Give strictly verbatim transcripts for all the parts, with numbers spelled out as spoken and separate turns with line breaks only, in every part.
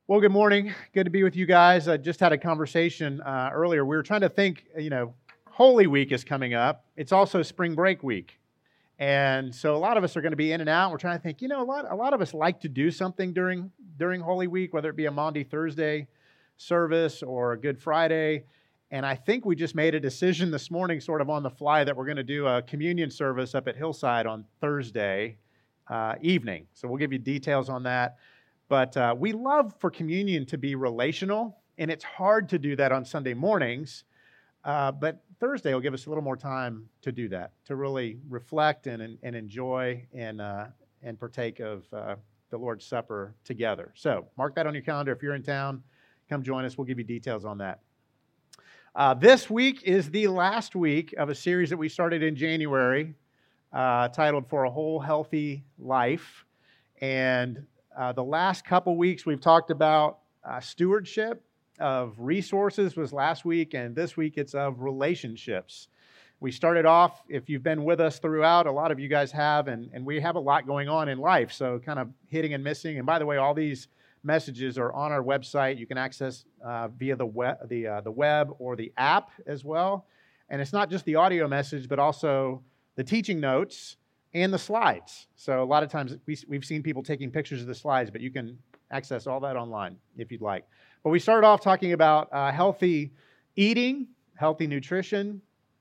Well, good morning. Good to be with you guys. I just had a conversation uh, earlier. We were trying to think, you know, Holy Week is coming up. It's also spring break week. And so a lot of us are going to be in and out. We're trying to think, you know, a lot, a lot of us like to do something during, during Holy Week, whether it be a Maundy Thursday service or a Good Friday. And I think we just made a decision this morning, sort of on the fly, that we're going to do a communion service up at Hillside on Thursday uh, evening. So we'll give you details on that. But uh, we love for communion to be relational, and it's hard to do that on Sunday mornings. Uh, but Thursday will give us a little more time to do that, to really reflect and, and enjoy and, uh, and partake of uh, the Lord's Supper together. So mark that on your calendar. If you're in town, come join us. We'll give you details on that. Uh, this week is the last week of a series that we started in January uh, titled For a Whole Healthy Life. And Uh, the last couple weeks, we've talked about uh, stewardship of resources was last week, and this week it's of relationships. We started off, if you've been with us throughout, a lot of you guys have, and, and we have a lot going on in life, so kind of hitting and missing. And by the way, all these messages are on our website. You can access uh, via the web, the, uh, the web or the app as well. And it's not just the audio message, but also the teaching notes and the slides. So a lot of times we, we've seen people taking pictures of the slides, but you can access all that online if you'd like. But we started off talking about uh, healthy eating, healthy nutrition,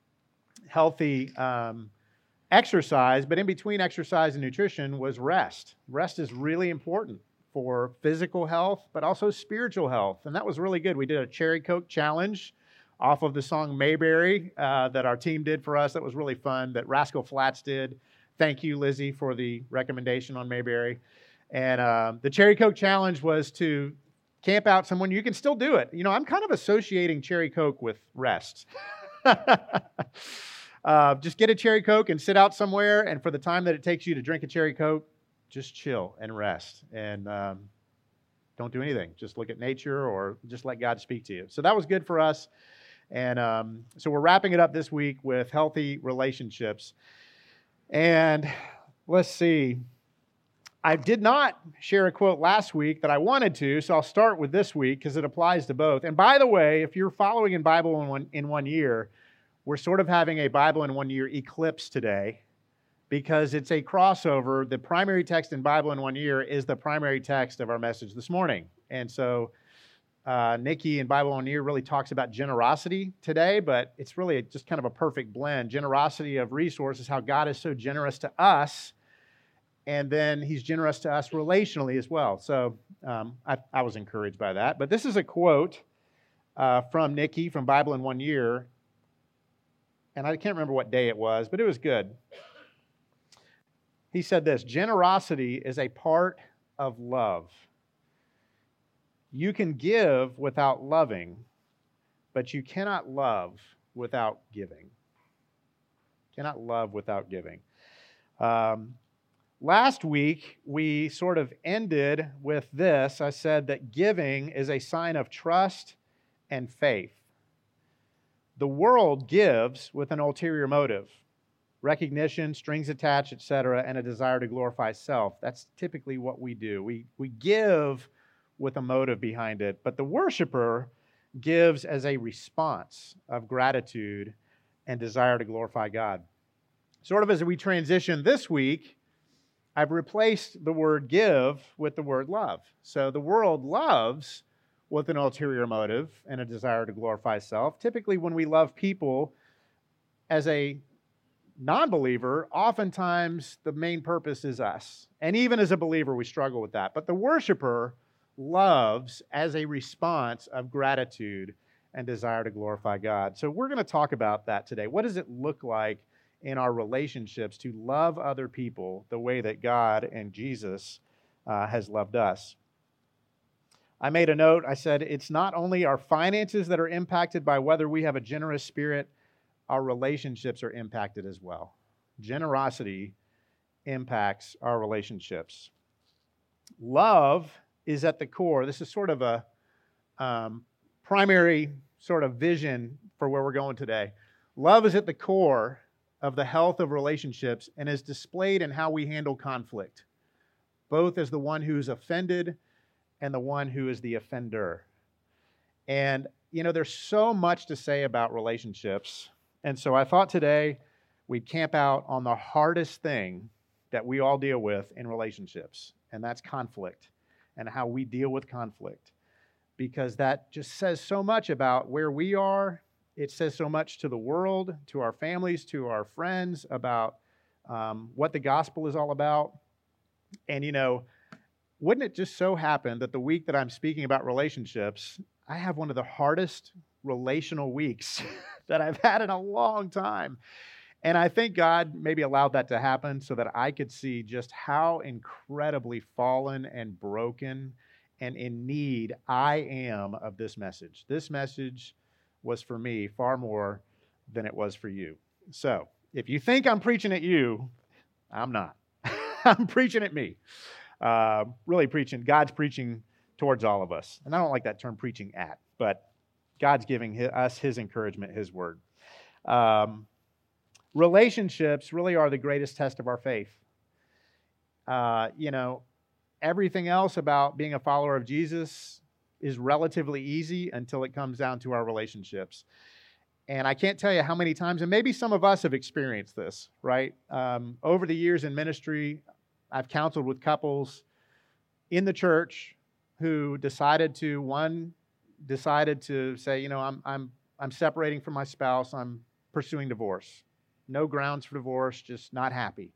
healthy um, exercise, but in between exercise and nutrition was rest. Rest is really important for physical health, but also spiritual health. And that was really good. We did a Cherry Coke challenge off of the song Mayberry uh, that our team did for us. That was really fun, that Rascal Flatts did. Thank you, Lizzie, for the recommendation on Mayberry. And uh, the Cherry Coke Challenge was to camp out someone. You can still do it. You know, I'm kind of associating Cherry Coke with rest. uh, just get a Cherry Coke and sit out somewhere, and for the time that it takes you to drink a Cherry Coke, just chill and rest. And um, don't do anything. Just look at nature or just let God speak to you. So that was good for us. And um, so we're wrapping it up this week with healthy relationships. And let's see, I did not share a quote last week that I wanted to, so I'll start with this week because it applies to both. And by the way, if you're following in Bible in one, in one year, we're sort of having a Bible in one year eclipse today because it's a crossover. The primary text in Bible in one year is the primary text of our message this morning. And so Uh, Nikki in Bible on Year really talks about generosity today, but it's really just kind of a perfect blend. Generosity of resources, how God is so generous to us, and then He's generous to us relationally as well. So um, I, I was encouraged by that. But this is a quote uh, from Nikki from Bible in One Year, and I can't remember what day it was, but it was good. He said this: "Generosity is a part of love. You can give without loving, but you cannot love without giving." Cannot love without giving. Um, last week, we sort of ended with this. I said that giving is a sign of trust and faith. The world gives with an ulterior motive: recognition, strings attached, et cetera, and a desire to glorify self. That's typically what we do. We, we give with a motive behind it. But the worshiper gives as a response of gratitude and desire to glorify God. Sort of as we transition this week, I've replaced the word give with the word love. So the world loves with an ulterior motive and a desire to glorify self. Typically when we love people as a non-believer, oftentimes the main purpose is us. And even as a believer, we struggle with that. But the worshiper loves as a response of gratitude and desire to glorify God. So we're going to talk about that today. What does it look like in our relationships to love other people the way that God and Jesus uh, has loved us? I made a note. I said it's not only our finances that are impacted by whether we have a generous spirit, our relationships are impacted as well. Generosity impacts our relationships. Love is at the core. This is sort of a um, primary sort of vision for where we're going today. Love is at the core of the health of relationships and is displayed in how we handle conflict, both as the one who's offended and the one who is the offender. And, you know, there's so much to say about relationships. And so I thought today we'd camp out on the hardest thing that we all deal with in relationships, and that's conflict and how we deal with conflict. Because that just says so much about where we are. It says so much to the world, to our families, to our friends about um, what the gospel is all about. And, you know, wouldn't it just so happen that the week that I'm speaking about relationships, I have one of the hardest relational weeks that I've had in a long time. And I think God maybe allowed that to happen so that I could see just how incredibly fallen and broken and in need I am of this message. This message was for me far more than it was for you. So if you think I'm preaching at you, I'm not. I'm preaching at me. Uh, really preaching. God's preaching towards all of us. And I don't like that term preaching at, but God's giving his, us his encouragement, his word. Um, relationships really are the greatest test of our faith. Uh, you know, everything else about being a follower of Jesus is relatively easy until it comes down to our relationships. And I can't tell you how many times, and maybe some of us have experienced this, right? Um, over the years in ministry, I've counseled with couples in the church who decided to, one, decided to say, you know, I'm I'm I'm separating from my spouse, I'm pursuing divorce. No grounds for divorce, just not happy.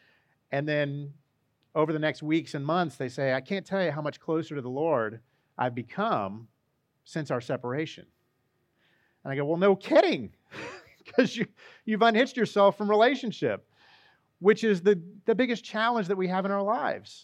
And then over the next weeks and months, they say, I can't tell you how much closer to the Lord I've become since our separation. And I go, well, no kidding, because you, you've unhitched yourself from relationship, which is the, the biggest challenge that we have in our lives.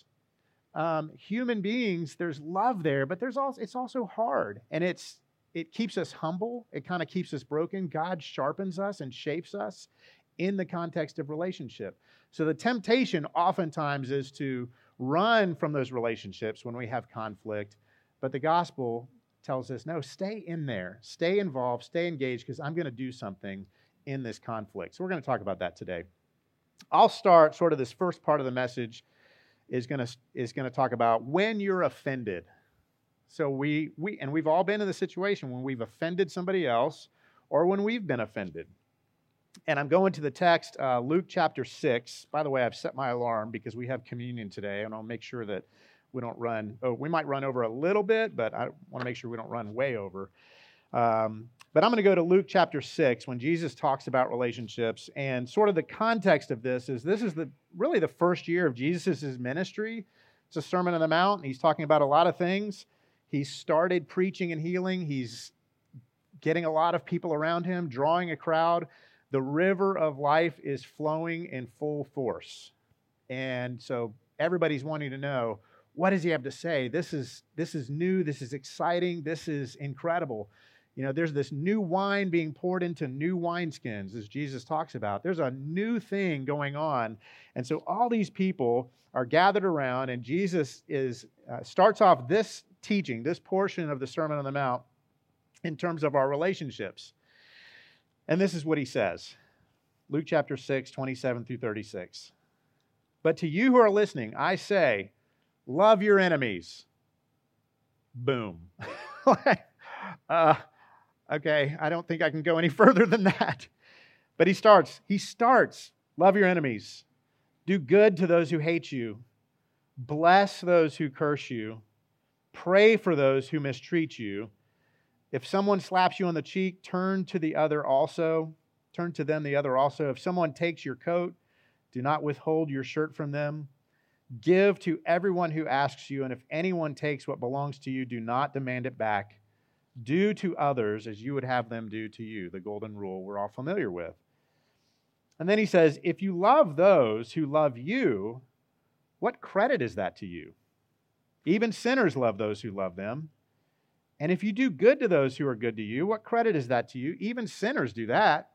Um, human beings, there's love there, but there's also it's also hard, and it's it keeps us humble. It kind of keeps us broken. God sharpens us and shapes us in the context of relationship. So the temptation oftentimes is to run from those relationships when we have conflict, but the gospel tells us, no, stay in there, stay involved, stay engaged, because I'm going to do something in this conflict. So we're going to talk about that today. I'll start sort of this first part of the message is going to is going to talk about when you're offended. So we we and we've all been in the situation when we've offended somebody else or when we've been offended. And I'm going to the text, uh, Luke chapter six. By the way, I've set my alarm because we have communion today, and I'll make sure that we don't run. Oh, we might run over a little bit, but I want to make sure we don't run way over. Um, but I'm going to go to Luke chapter six when Jesus talks about relationships, and sort of the context of this is this is the really the first year of Jesus' ministry. It's a Sermon on the Mount, and he's talking about a lot of things. He started preaching and healing. He's getting a lot of people around him, drawing a crowd. The river of life is flowing in full force. And so everybody's wanting to know, what does he have to say? This is this is new, this is exciting, this is incredible. You know, there's this new wine being poured into new wineskins, as Jesus talks about. There's a new thing going on. And so all these people are gathered around, and Jesus is uh, starts off this teaching, this portion of the Sermon on the Mount, in terms of our relationships. And this is what he says. Luke chapter six, twenty-seven through thirty-six. But to you who are listening, I say, love your enemies. Boom. uh, okay, I don't think I can go any further than that. But he starts, he starts, love your enemies. Do good to those who hate you. Bless those who curse you. Pray for those who mistreat you. If someone slaps you on the cheek, turn to the other also. Turn to them the other also. If someone takes your coat, do not withhold your shirt from them. Give to everyone who asks you, and if anyone takes what belongs to you, do not demand it back. Do to others as you would have them do to you, the golden rule we're all familiar with. And then he says, if you love those who love you, what credit is that to you? Even sinners love those who love them. And if you do good to those who are good to you, what credit is that to you? Even sinners do that.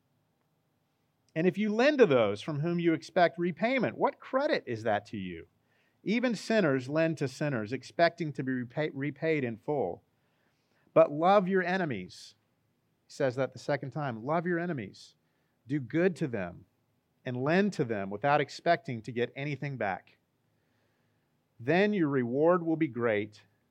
And if you lend to those from whom you expect repayment, what credit is that to you? Even sinners lend to sinners, expecting to be repay- repaid in full. But love your enemies. He says that the second time. Love your enemies. Do good to them and lend to them without expecting to get anything back. Then your reward will be great,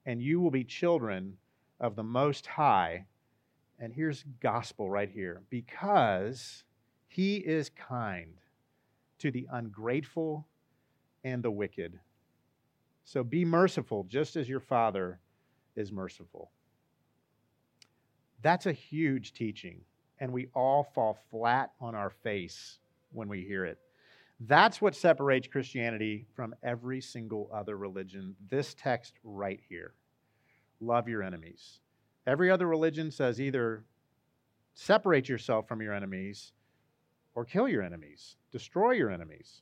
and you will be children of the Most High. And here's gospel right here. Because he is kind to the ungrateful and the wicked. So be merciful, just as your Father is merciful. That's a huge teaching, and we all fall flat on our face when we hear it. That's what separates Christianity from every single other religion. This text right here. Love your enemies. Every other religion says either separate yourself from your enemies or kill your enemies, destroy your enemies.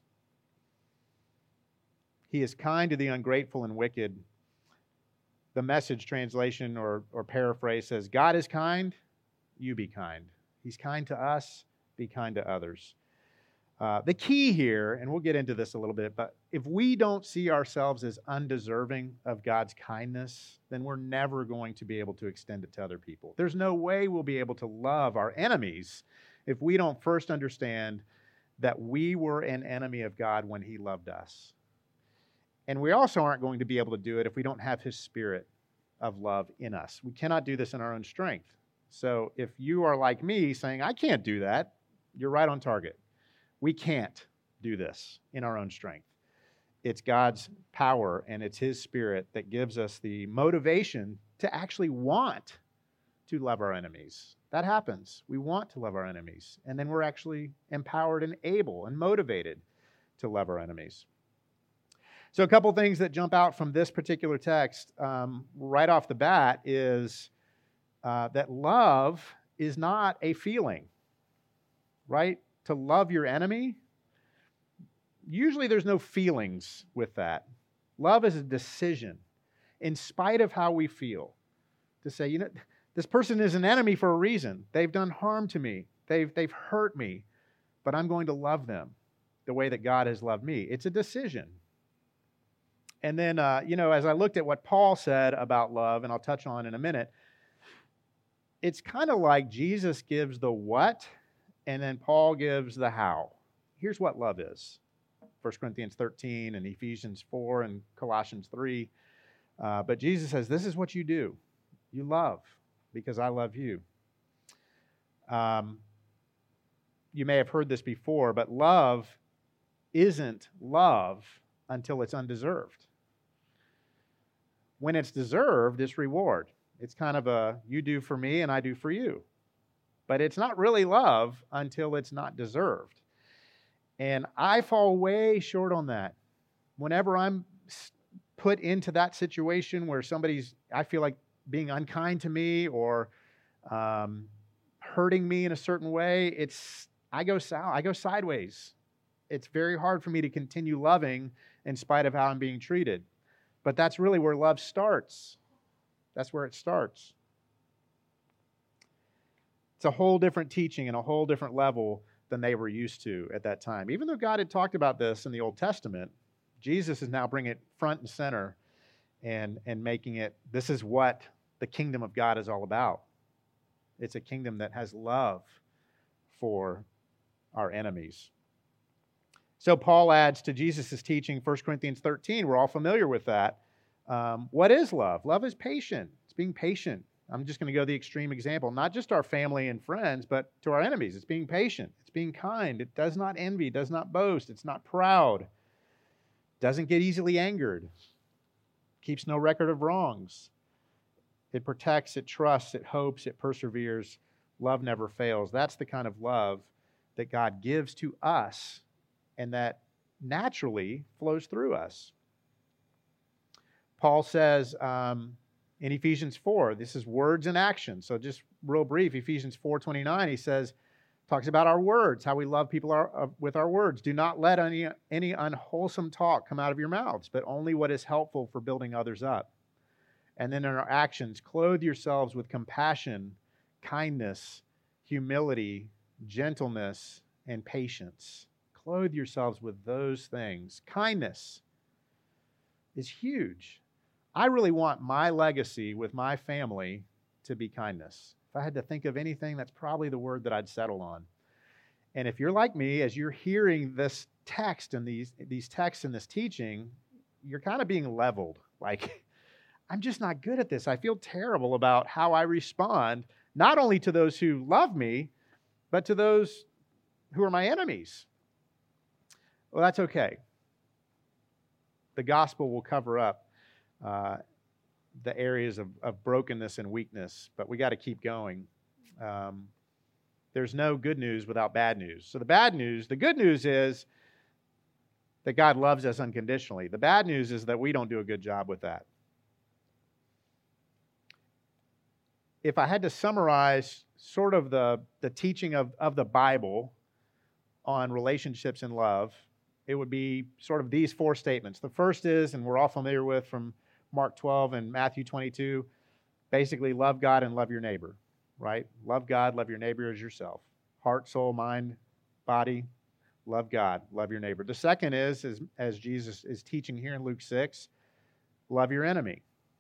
He is kind to the ungrateful and wicked. The Message translation or, or paraphrase says, God is kind, you be kind. He's kind to us, be kind to others. Uh, the key here, and we'll get into this a little bit, but if we don't see ourselves as undeserving of God's kindness, then we're never going to be able to extend it to other people. There's no way we'll be able to love our enemies if we don't first understand that we were an enemy of God when he loved us. And we also aren't going to be able to do it if we don't have his spirit of love in us. We cannot do this in our own strength. So if you are like me saying, I can't do that, you're right on target. We can't do this in our own strength. It's God's power and it's his spirit that gives us the motivation to actually want to love our enemies. That happens. We want to love our enemies. And then we're actually empowered and able and motivated to love our enemies. So a couple things that jump out from this particular text um, right off the bat is uh, that love is not a feeling, right? To love your enemy, usually there's no feelings with that. Love is a decision, in spite of how we feel, to say, you know, this person is an enemy for a reason. They've done harm to me. They've, they've hurt me, but I'm going to love them the way that God has loved me. It's a decision. And then, uh, you know, as I looked at what Paul said about love, and I'll touch on in a minute, it's kind of like Jesus gives the what, and then Paul gives the how. Here's what love is. First Corinthians thirteen and Ephesians four and Colossians three. Uh, but Jesus says, this is what you do. You love because I love you. Um, you may have heard this before, but love isn't love until it's undeserved. When it's deserved, it's reward. It's kind of a you do for me and I do for you. But it's not really love until it's not deserved. And I fall way short on that. Whenever I'm put into that situation where somebody's, I feel like being unkind to me or um, hurting me in a certain way, it's I go south, I go sideways. It's very hard for me to continue loving in spite of how I'm being treated. But that's really where love starts. That's where it starts. It's a whole different teaching and a whole different level than they were used to at that time. Even though God had talked about this in the Old Testament, Jesus is now bringing it front and center and, and making it, this is what the kingdom of God is all about. It's a kingdom that has love for our enemies. So Paul adds to Jesus' teaching, First Corinthians thirteen. We're all familiar with that. Um, what is love? Love is patient. It's being patient. I'm just going to go the extreme example. Not just our family and friends, but to our enemies. It's being patient. It's being kind. It does not envy, does not boast. It's not proud. Doesn't get easily angered. Keeps no record of wrongs. It protects, it trusts, it hopes, it perseveres. Love never fails. That's the kind of love that God gives to us and that naturally flows through us. Paul says um, in Ephesians four, this is words and action. So just real brief, Ephesians four twenty-nine, he says, talks about our words, how we love people our, uh, with our words. Do not let any, any unwholesome talk come out of your mouths, but only what is helpful for building others up. And then in our actions, clothe yourselves with compassion, kindness, humility, gentleness, and patience. Clothe yourselves with those things. Kindness is huge. I really want my legacy with my family to be kindness. If I had to think of anything, that's probably the word that I'd settle on. And if you're like me, as you're hearing this text and these, these texts and this teaching, you're kind of being leveled. Like, I'm just not good at this. I feel terrible about how I respond, not only to those who love me, but to those who are my enemies. Well, that's okay. The gospel will cover up uh, the areas of, of brokenness and weakness, but we got to keep going. Um, there's no good news without bad news. So the bad news, the good news is that God loves us unconditionally. The bad news is that we don't do a good job with that. If I had to summarize sort of the, the teaching of, of the Bible on relationships and love, it would be sort of these four statements. The first is, and we're all familiar with from Mark twelve and Matthew twenty-two, basically love God and love your neighbor, right? Love God, love your neighbor as yourself. Heart, soul, mind, body, love God, love your neighbor. The second is, is as Jesus is teaching here in Luke six, love your enemy.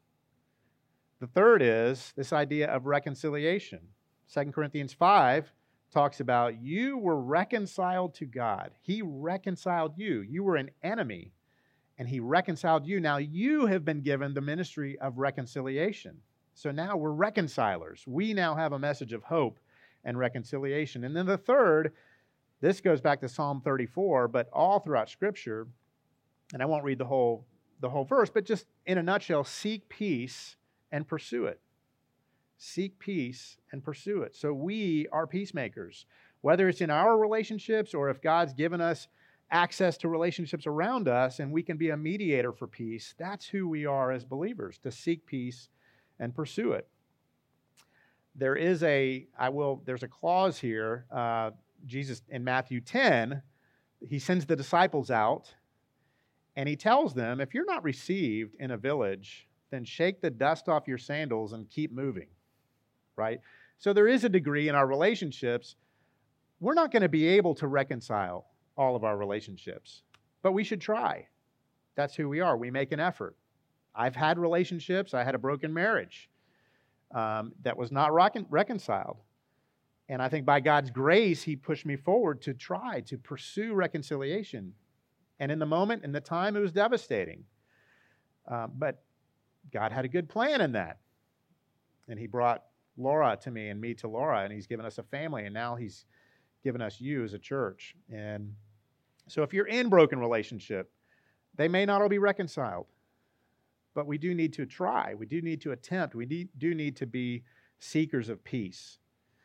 The third is this idea of reconciliation. Second Corinthians five talks about you were reconciled to God. He reconciled you. You were an enemy, and he reconciled you. Now you have been given the ministry of reconciliation. So now we're reconcilers. We now have a message of hope and reconciliation. And then the third, this goes back to Psalm thirty-four, but all throughout Scripture, and I won't read the whole, the whole verse, but just in a nutshell, seek peace and pursue it. Seek peace and pursue it. So we are peacemakers. Whether it's in our relationships or if God's given us access to relationships around us and we can be a mediator for peace, that's who we are as believers, to seek peace and pursue it. There is a, I will, there's a clause here. Uh, Jesus in Matthew ten, he sends the disciples out and he tells them, if you're not received in a village, then shake the dust off your sandals and keep moving, right? So there is a degree in our relationships, we're not going to be able to reconcile all of our relationships, but we should try. That's who we are. We make an effort. I've had relationships. I had a broken marriage um, that was not recon- reconciled. And I think by God's grace, he pushed me forward to try to pursue reconciliation. And in the moment, in the time, it was devastating. Uh, but God had a good plan in that. And he brought Laura to me and me to Laura, and he's given us a family, and now he's given us you as a church. And so if you're in broken relationship, they may not all be reconciled, but we do need to try. We do need to attempt. We need, do need to be seekers of peace.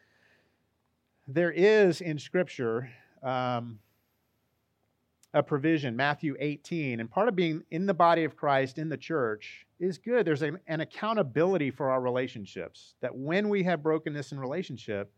There is in Scripture um, a provision, Matthew eighteen, and part of being in the body of Christ, in the church, is good. There's a, an accountability for our relationships, that when we have brokenness in relationship,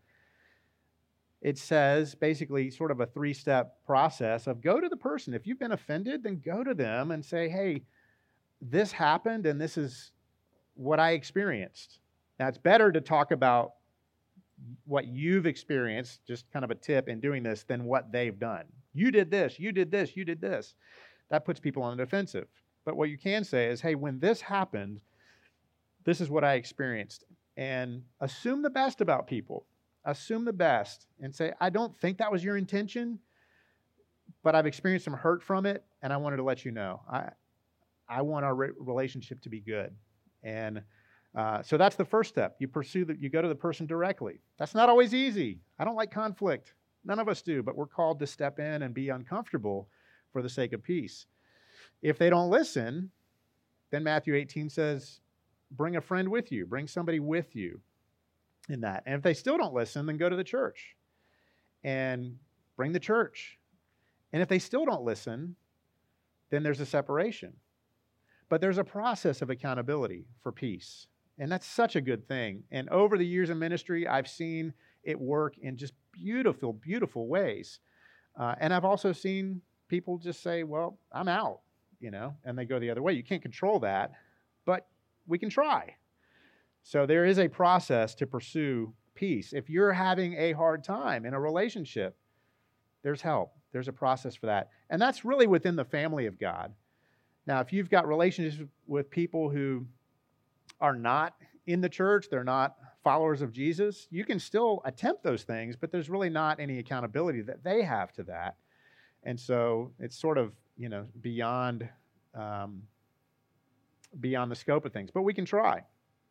it says basically sort of a three-step process of go to the person. If you've been offended, then go to them and say, hey, this happened and this is what I experienced. Now, it's better to talk about what you've experienced, just kind of a tip in doing this, than what they've done. You did this, you did this, you did this. That puts people on the defensive. But what you can say is, hey, when this happened, this is what I experienced. And assume the best about people. Assume the best and say, I don't think that was your intention, but I've experienced some hurt from it, and I wanted to let you know. I I want our re- relationship to be good. And uh, so that's the first step. You pursue that. You go to the person directly. That's not always easy. I don't like conflict. None of us do, but we're called to step in and be uncomfortable for the sake of peace. If they don't listen, then Matthew eighteen says, bring a friend with you. Bring somebody with you in that. And if they still don't listen, then go to the church and bring the church. And if they still don't listen, then there's a separation. But there's a process of accountability for peace. And that's such a good thing. And over the years of ministry, I've seen it work in just beautiful, beautiful ways. Uh, and I've also seen people just say, well, I'm out, you know, and they go the other way. You can't control that, but we can try. So there is a process to pursue peace. If you're having a hard time in a relationship, there's help. There's a process for that. And that's really within the family of God. Now, if you've got relationships with people who are not in the church, they're not followers of Jesus, you can still attempt those things, but there's really not any accountability that they have to that. And so it's sort of, you know, beyond, um, beyond the scope of things, but we can try.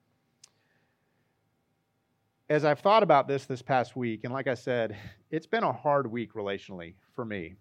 As I've thought about this this past week, and like I said, it's been a hard week relationally for me.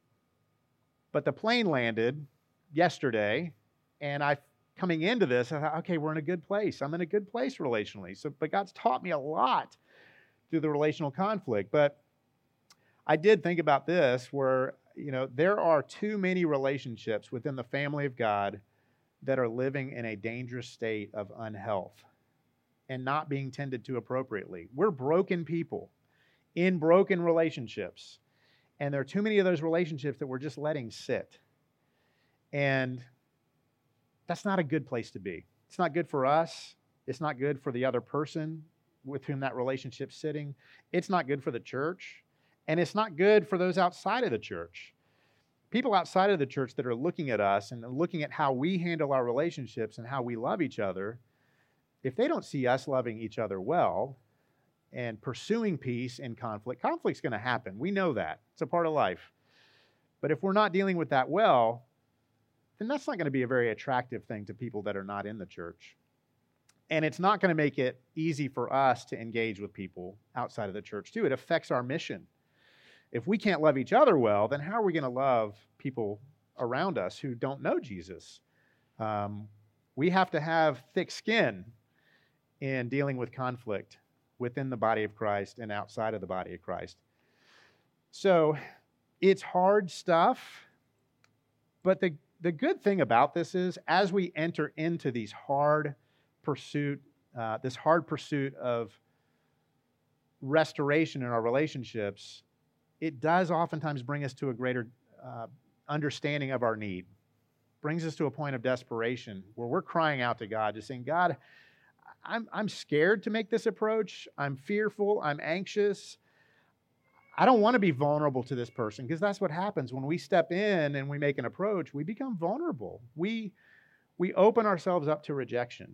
But the plane landed yesterday, and I, coming into this, I thought, okay, we're in a good place. I'm in a good place relationally. So, but God's taught me a lot through the relational conflict. But I did think about this, where, you know, there are too many relationships within the family of God that are living in a dangerous state of unhealth and not being tended to appropriately. We're broken people in broken relationships. And there are too many of those relationships that we're just letting sit. And that's not a good place to be. It's not good for us. It's not good for the other person with whom that relationship's sitting. It's not good for the church. And it's not good for those outside of the church. People outside of the church that are looking at us and looking at how we handle our relationships and how we love each other, if they don't see us loving each other well and pursuing peace in conflict, conflict's going to happen. We know that. It's a part of life. But if we're not dealing with that well, then that's not going to be a very attractive thing to people that are not in the church. And it's not going to make it easy for us to engage with people outside of the church, too. It affects our mission. If we can't love each other well, then how are we going to love people around us who don't know Jesus? Um, we have to have thick skin in dealing with conflict within the body of Christ and outside of the body of Christ. So it's hard stuff, but the, the good thing about this is as we enter into these hard pursuit, uh, this hard pursuit of restoration in our relationships, it does oftentimes bring us to a greater uh, understanding of our need. Brings us to a point of desperation where we're crying out to God, just saying, God, I'm, I'm scared to make this approach. I'm fearful. I'm anxious. I don't want to be vulnerable to this person, because that's what happens when we step in and we make an approach. We become vulnerable. We, we open ourselves up to rejection.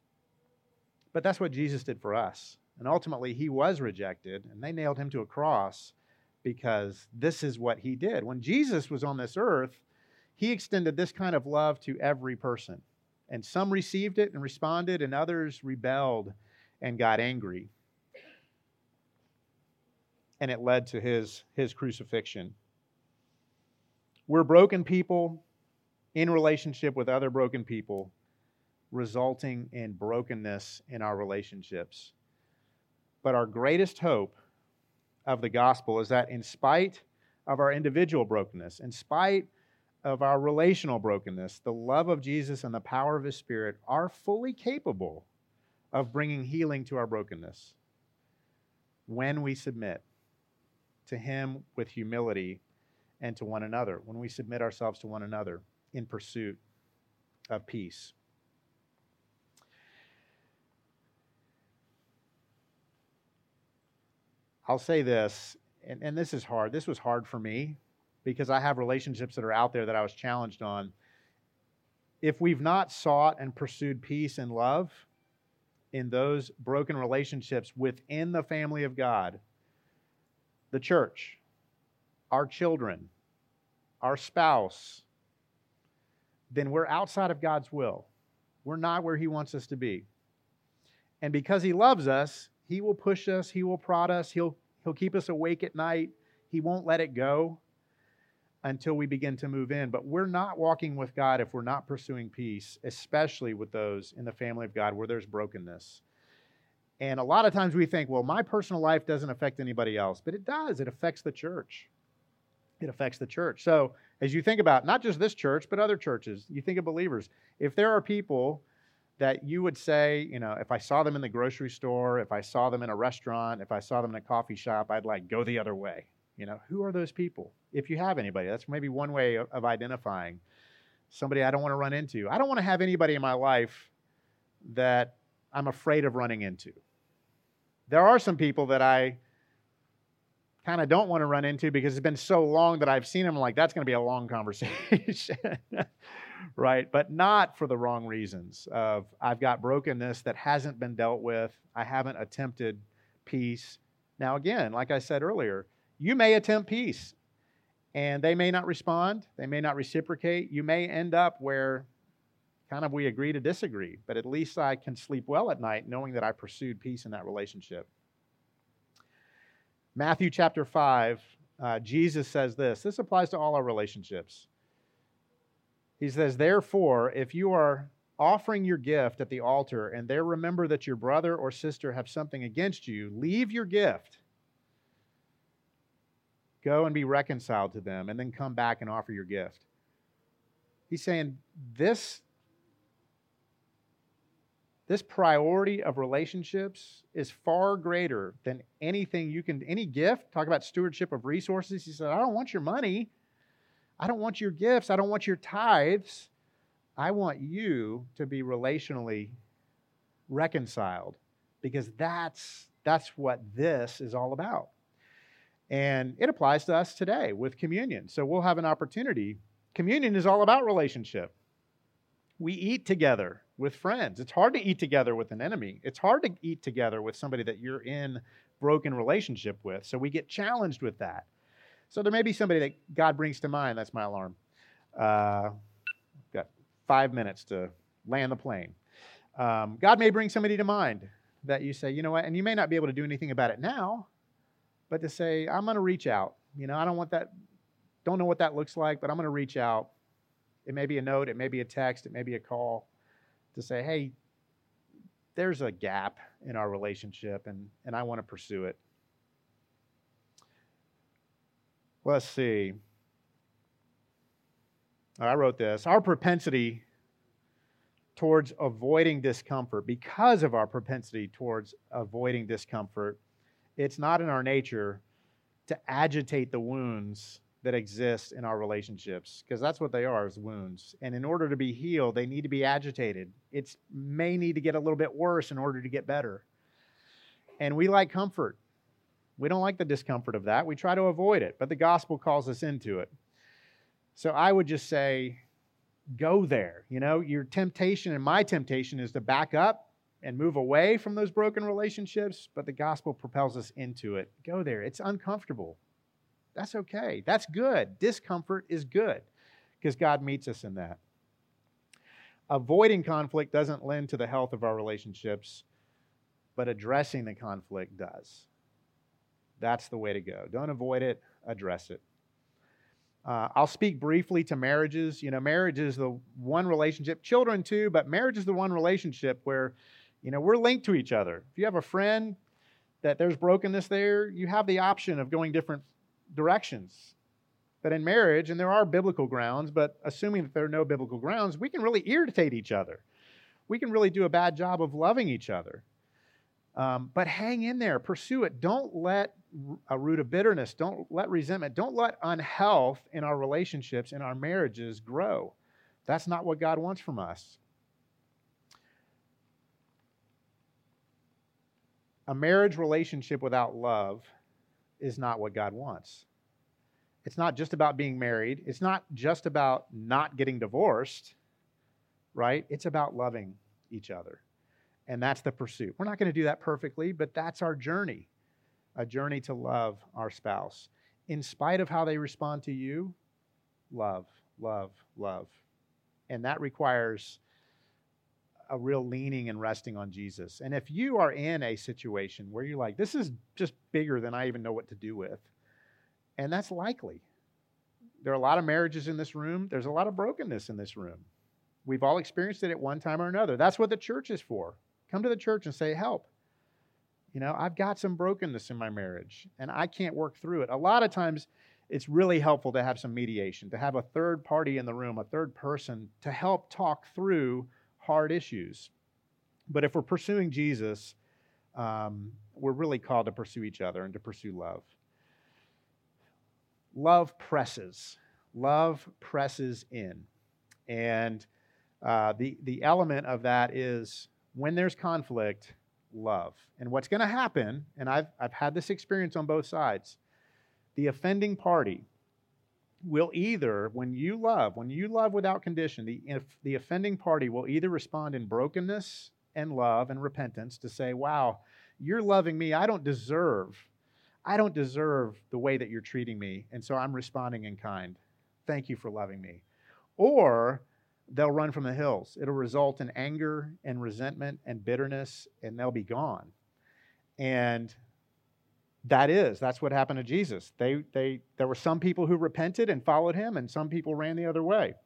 But that's what Jesus did for us. And ultimately, he was rejected, and they nailed him to a cross because this is what he did. When Jesus was on this earth, he extended this kind of love to every person. And some received it and responded, and others rebelled and got angry. And it led to his, his crucifixion. We're broken people in relationship with other broken people, resulting in brokenness in our relationships. But our greatest hope of the gospel is that in spite of our individual brokenness, in spite of our relational brokenness, the love of Jesus and the power of his Spirit are fully capable of bringing healing to our brokenness when we submit to him with humility and to one another, when we submit ourselves to one another in pursuit of peace. I'll say this, and, and this is hard. This was hard for me because I have relationships that are out there that I was challenged on. If we've not sought and pursued peace and love in those broken relationships within the family of God, the church, our children, our spouse, then we're outside of God's will. We're not where he wants us to be. And because he loves us, he will push us, he will prod us, he'll, he'll keep us awake at night. He won't let it go until we begin to move in. But we're not walking with God if we're not pursuing peace, especially with those in the family of God where there's brokenness. And a lot of times we think, well, my personal life doesn't affect anybody else, but it does. It affects the church. It affects the church. So as you think about not just this church, but other churches, you think of believers, if there are people that you would say, you know, if I saw them in the grocery store, if I saw them in a restaurant, if I saw them in a coffee shop, I'd like go the other way. You know, who are those people? If you have anybody, that's maybe one way of, of identifying somebody I don't want to run into. I don't want to have anybody in my life that I'm afraid of running into. There are some people that I kind of don't want to run into because it's been so long that I've seen them. Like, that's going to be a long conversation. Right? But not for the wrong reasons of I've got brokenness that hasn't been dealt with. I haven't attempted peace. Now, again, like I said earlier, you may attempt peace and they may not respond. They may not reciprocate. You may end up where kind of we agree to disagree, but at least I can sleep well at night knowing that I pursued peace in that relationship. Matthew chapter five, uh, Jesus says this. This applies to all our relationships. He says, therefore, if you are offering your gift at the altar and there remember that your brother or sister have something against you, leave your gift. Go and be reconciled to them, and then come back and offer your gift. He's saying this, this priority of relationships is far greater than anything you can, any gift. Talk about stewardship of resources. He said, I don't want your money. I don't want your gifts. I don't want your tithes. I want you to be relationally reconciled, because that's, that's what this is all about. And it applies to us today with communion. So we'll have an opportunity. Communion is all about relationship. We eat together with friends. It's hard to eat together with an enemy. It's hard to eat together with somebody that you're in broken relationship with. So we get challenged with that. So there may be somebody that God brings to mind. That's my alarm. Uh, got five minutes to land the plane. Um, God may bring somebody to mind that you say, you know what, and you may not be able to do anything about it now, but to say, I'm going to reach out. You know, I don't want that, don't know what that looks like, but I'm going to reach out. It may be a note, it may be a text, it may be a call to say, hey, there's a gap in our relationship, and, and I want to pursue it. Let's see. I wrote this. Our propensity towards avoiding discomfort, because of our propensity towards avoiding discomfort, it's not in our nature to agitate the wounds that exist in our relationships, because that's what they are, is wounds. And in order to be healed, they need to be agitated. It may need to get a little bit worse in order to get better. And we like comfort. We don't like the discomfort of that. We try to avoid it, but the gospel calls us into it. So I would just say, go there. You know, your temptation and my temptation is to back up and move away from those broken relationships, but the gospel propels us into it. Go there. It's uncomfortable. That's okay. That's good. Discomfort is good because God meets us in that. Avoiding conflict doesn't lend to the health of our relationships, but addressing the conflict does. That's the way to go. Don't avoid it, address it. Uh, I'll speak briefly to marriages. You know, marriage is the one relationship, children too, but marriage is the one relationship where, you know, we're linked to each other. If you have a friend that there's brokenness there, you have the option of going different directions. But in marriage, and there are biblical grounds, but assuming that there are no biblical grounds, we can really irritate each other. We can really do a bad job of loving each other. Um, but hang in there, pursue it. Don't let a root of bitterness, don't let resentment, don't let unhealth in our relationships, in our marriages grow. That's not what God wants from us. A marriage relationship without love is not what God wants. It's not just about being married. It's not just about not getting divorced, right? It's about loving each other. And that's the pursuit. We're not going to do that perfectly, but that's our journey, a journey to love our spouse. In spite of how they respond to you, love, love, love. And that requires a real leaning and resting on Jesus. And if you are in a situation where you're like, this is just bigger than I even know what to do with, and that's likely. There are a lot of marriages in this room. There's a lot of brokenness in this room. We've all experienced it at one time or another. That's what the church is for. Come to the church and say, help. You know, I've got some brokenness in my marriage, and I can't work through it. A lot of times, it's really helpful to have some mediation, to have a third party in the room, a third person, to help talk through hard issues. But if we're pursuing Jesus, um, we're really called to pursue each other and to pursue love. Love presses. Love presses in. And uh, the, the element of that is when there's conflict, love. And what's going to happen, and I've, I've had this experience on both sides, the offending party will either, when you love, when you love without condition, the, if the offending party will either respond in brokenness and love and repentance to say, wow, you're loving me. I don't deserve, I don't deserve the way that you're treating me, and so I'm responding in kind. Thank you for loving me. Or they'll run from the hills. It'll result in anger and resentment and bitterness, and they'll be gone. And that is, that's what happened to Jesus. They, they, there were some people who repented and followed him, and some people ran the other way.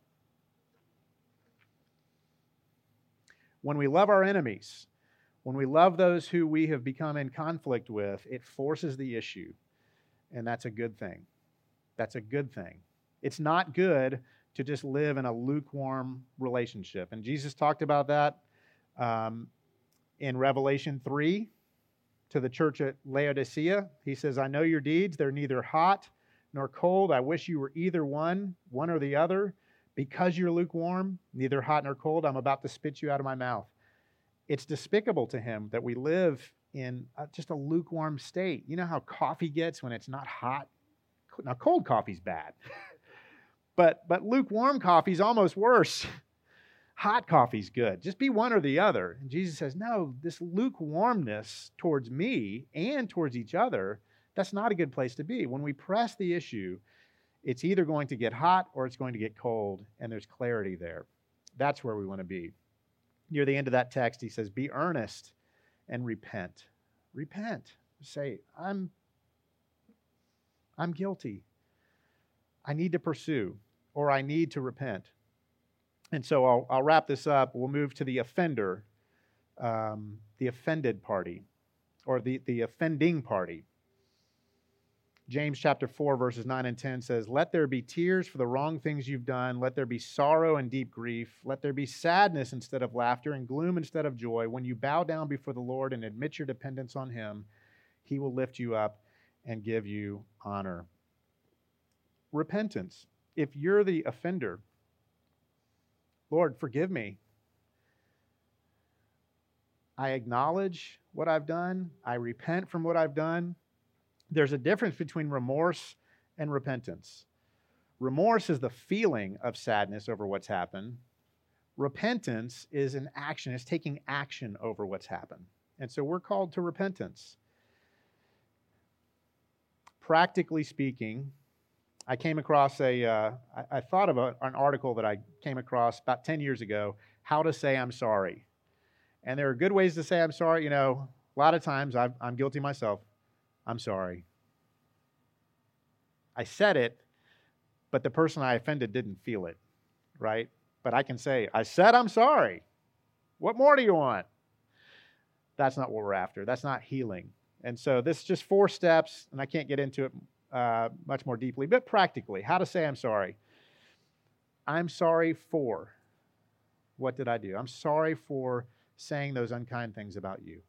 When we love our enemies, when we love those who we have become in conflict with, it forces the issue, and that's a good thing. That's a good thing. It's not good to just live in a lukewarm relationship, and Jesus talked about that um, in Revelation three. To the church at Laodicea, he says, I know your deeds. They're neither hot nor cold. I wish you were either one, one or the other. Because you're lukewarm, neither hot nor cold, I'm about to spit you out of my mouth. It's despicable to him that we live in a, just a lukewarm state. You know how coffee gets when it's not hot? Now, cold coffee's bad. but, but lukewarm coffee's almost worse. Hot coffee's good. Just be one or the other. And Jesus says, no, this lukewarmness towards me and towards each other, that's not a good place to be. When we press the issue, it's either going to get hot or it's going to get cold, and there's clarity there. That's where we want to be. Near the end of that text, he says, be earnest and repent. Repent. Say, I'm, I'm guilty. I need to pursue, or I need to repent. And so I'll, I'll wrap this up. We'll move to the offender, um, the offended party, or the, the offending party. James chapter four, verses nine and ten says, let there be tears for the wrong things you've done. Let there be sorrow and deep grief. Let there be sadness instead of laughter and gloom instead of joy. When you bow down before the Lord and admit your dependence on him, he will lift you up and give you honor. Repentance. If you're the offender, Lord, forgive me. I acknowledge what I've done. I repent from what I've done. There's a difference between remorse and repentance. Remorse is the feeling of sadness over what's happened. Repentance is an action. It's taking action over what's happened. And so we're called to repentance. Practically speaking, I came across a, uh, I, I thought of a, an article that I came across about ten years ago, how to say I'm sorry. And there are good ways to say I'm sorry. You know, a lot of times I've, I'm guilty myself. I'm sorry. I said it, but the person I offended didn't feel it, right? But I can say, I said I'm sorry. What more do you want? That's not what we're after. That's not healing. And so this is just four steps, and I can't get into it Uh, much more deeply, but practically, how to say I'm sorry. I'm sorry for. What did I do? I'm sorry for saying those unkind things about you.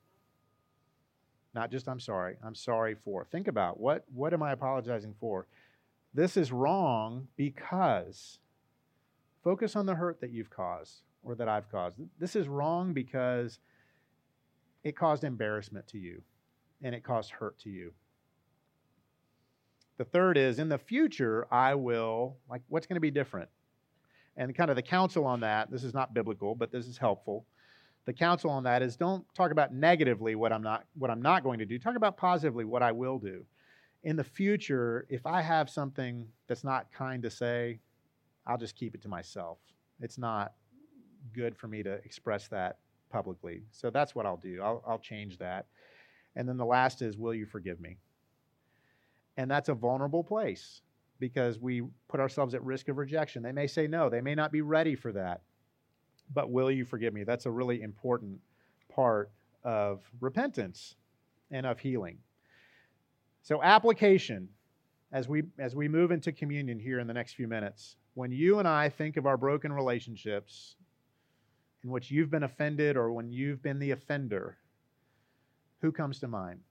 Not just I'm sorry. I'm sorry for. Think about what, what am I apologizing for? This is wrong because focus on the hurt that you've caused or that I've caused. This is wrong because it caused embarrassment to you and it caused hurt to you. The third is, in the future, I will, like, what's going to be different? And kind of the counsel on that, this is not biblical, but this is helpful. The counsel on that is don't talk about negatively what I'm not what I'm not going to do. Talk about positively what I will do. In the future, if I have something that's not kind to say, I'll just keep it to myself. It's not good for me to express that publicly. So that's what I'll do. I'll, I'll change that. And then the last is, will you forgive me? And that's a vulnerable place because we put ourselves at risk of rejection. They may say no. They may not be ready for that. But will you forgive me? That's a really important part of repentance and of healing. So application, as we as we move into communion here in the next few minutes, when you and I think of our broken relationships in which you've been offended or when you've been the offender, who comes to mind?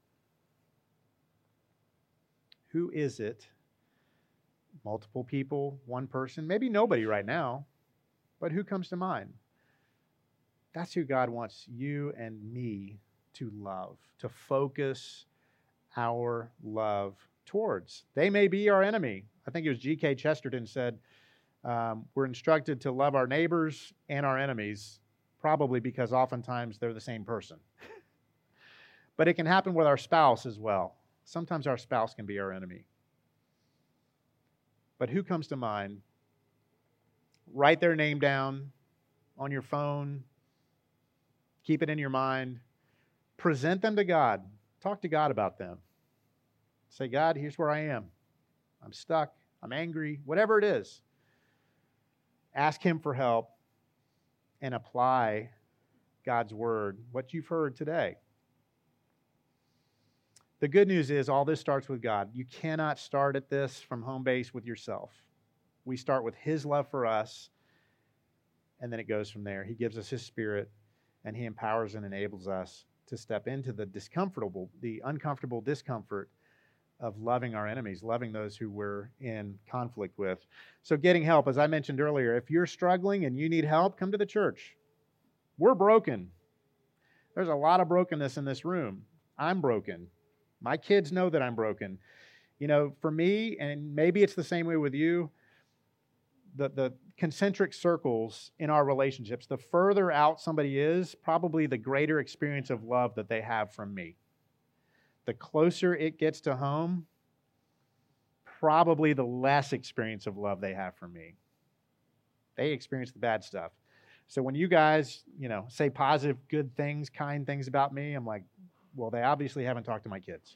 Who is it? Multiple people, one person, maybe nobody right now, but who comes to mind? That's who God wants you and me to love, to focus our love towards. They may be our enemy. I think it was G K Chesterton said, um, we're instructed to love our neighbors and our enemies, probably because oftentimes they're the same person. But it can happen with our spouse as well. Sometimes our spouse can be our enemy. But who comes to mind Write their name down on your phone. Keep it in your mind. Present them to God. Talk to God about them. Say, God, here's where I am. I'm stuck. I'm angry. Whatever it is. Ask Him for help and apply God's word, what you've heard today. The good news is all this starts with God. You cannot start at this from home base with yourself. We start with His love for us, and then it goes from there. He gives us His Spirit, and He empowers and enables us to step into the discomfortable, the uncomfortable discomfort of loving our enemies, loving those who we're in conflict with. So getting help, as I mentioned earlier, if you're struggling and you need help, come to the church. We're broken. There's a lot of brokenness in this room. I'm broken. My kids know that I'm broken. You know, for me, and maybe it's the same way with you, the, the concentric circles in our relationships, the further out somebody is, probably the greater experience of love that they have from me. The closer it gets to home, probably the less experience of love they have from me. They experience the bad stuff. So when you guys, you know, say positive, good things, kind things about me, I'm like, well, they obviously haven't talked to my kids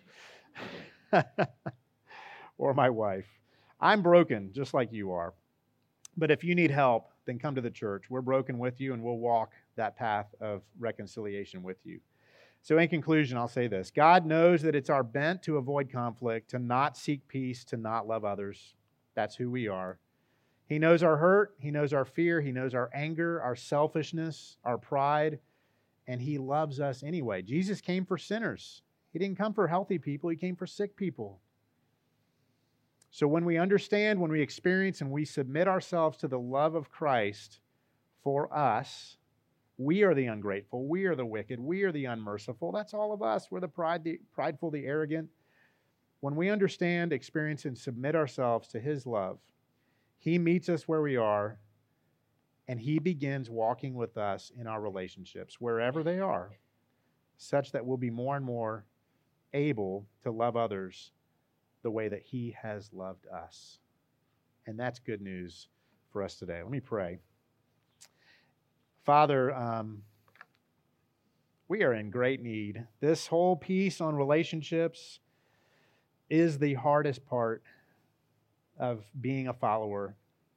or my wife. I'm broken, just like you are. But if you need help, then come to the church. We're broken with you, and we'll walk that path of reconciliation with you. So in conclusion, I'll say this. God knows that it's our bent to avoid conflict, to not seek peace, to not love others. That's who we are. He knows our hurt. He knows our fear. He knows our anger, our selfishness, our pride, and He loves us anyway. Jesus came for sinners. He didn't come for healthy people. He came for sick people. So when we understand, when we experience, and we submit ourselves to the love of Christ for us, we are the ungrateful. We are the wicked. We are the unmerciful. That's all of us. We're the, pride, the prideful, the arrogant. When we understand, experience, and submit ourselves to His love, He meets us where we are, and He begins walking with us in our relationships, wherever they are, such that we'll be more and more able to love others the way that He has loved us. And that's good news for us today. Let me pray. Father, um, we are in great need. This whole piece on relationships is the hardest part of being a follower.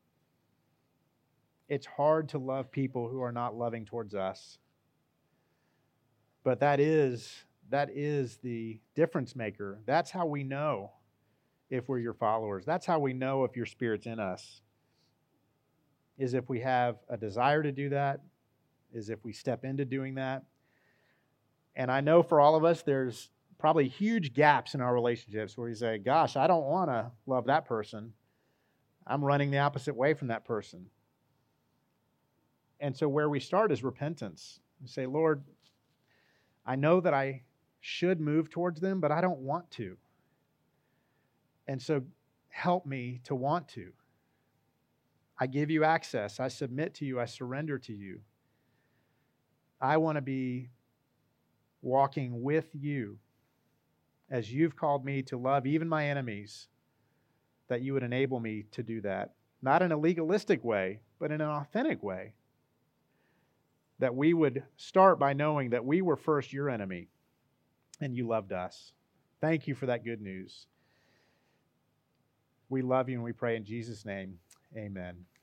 It's hard to love people who are not loving towards us. But that is, that is the difference maker. That's how we know if we're your followers. That's how we know if your Spirit's in us, is if we have a desire to do that, is if we step into doing that. And I know for all of us, there's probably huge gaps in our relationships where you say, gosh, I don't want to love that person. I'm running the opposite way from that person. And so where we start is repentance. We say, Lord, I know that I should move towards them, but I don't want to. And so help me to want to. I give you access. I submit to you. I surrender to you. I want to be walking with you as you've called me to love even my enemies, that you would enable me to do that. Not in a legalistic way, but in an authentic way. That we would start by knowing that we were first your enemy and you loved us. Thank you for that good news. We love you and we pray in Jesus' name. Amen.